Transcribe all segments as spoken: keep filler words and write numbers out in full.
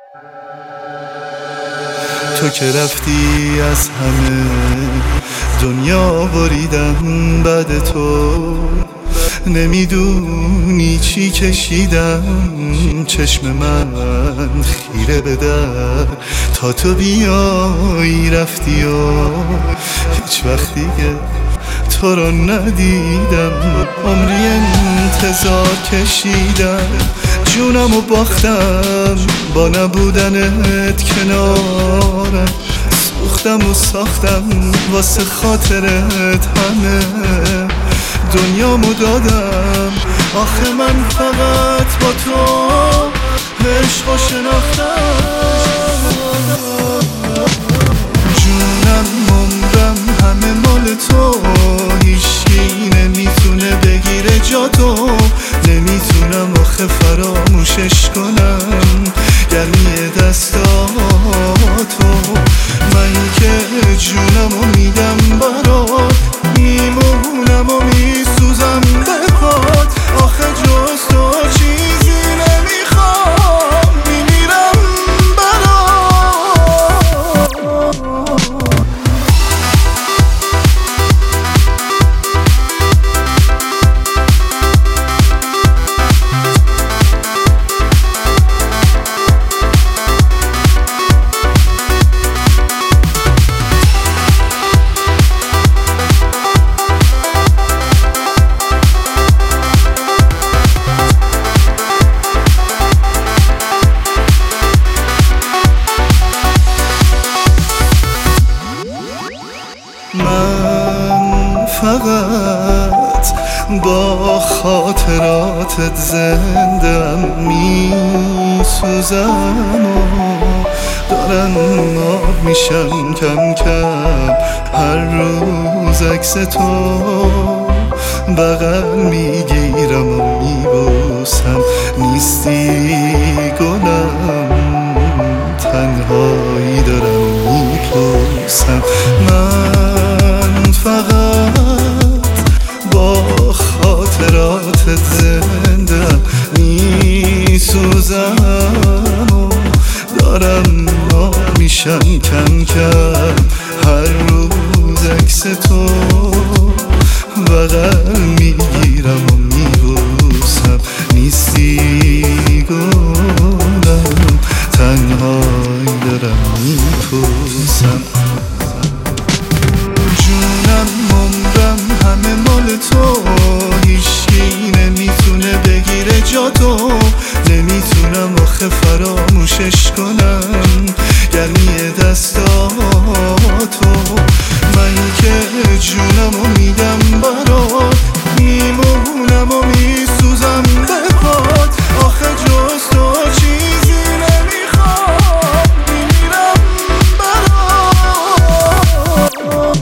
تو که رفتی از همه دنیا بریدم بعد تو، نمیدونی چی کشیدم چشم من خیره به در تا تو بیایی رفتی و هیچ وقت دیگه تو رو ندیدم. عمری انتظار کشیدم، جونم و باختم با نبودنت کنارم، سوختم و ساختم واسه خاطرت همه دنیامو دادم. آخه من فقط با تو عشق و شناختم، جونم عمرم همه مال تو، هیچکی نمیتونه بگیره جا تو، نمیتونم آخه فراموشش کنم گرمی دستاتو. من که جونمو میدم برات، میمونم و میسوزم به پات، آخه جز تو چیزی نمیخوام، میمیرم برات. من فقط با خاطراتت زندم، میسوزم و دارم آب میشم کم کم، هر روز عکس تو بغل میگیرم و میبوسم، نیستی گلم تنهایی دارم میپوسم. من فقط با خاطراتت زندم، میسوزم و دارم آب میشم کم کم، هر روز عکس تو بغل میگیرم و میبوسم، نیستی گلم تنهایی دارم میپوسم. جونم عمرم همه مال تو، هیچکی نمیتونه بگیره جا تو، نمیتونم آخه فراموشش کنم گرمی دستاتو. من که جونمو میدم برات، میمونم و میسوزم به پات، آخه جز تو چیزی نمیخوام، میمیرم برات.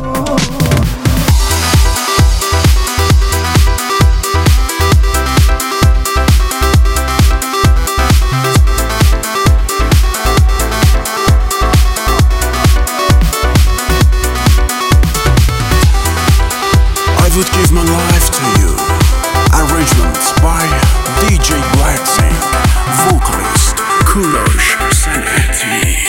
I would give my life to you. Arrangements by D J Blacksing, vocalist Kulosh Sanati.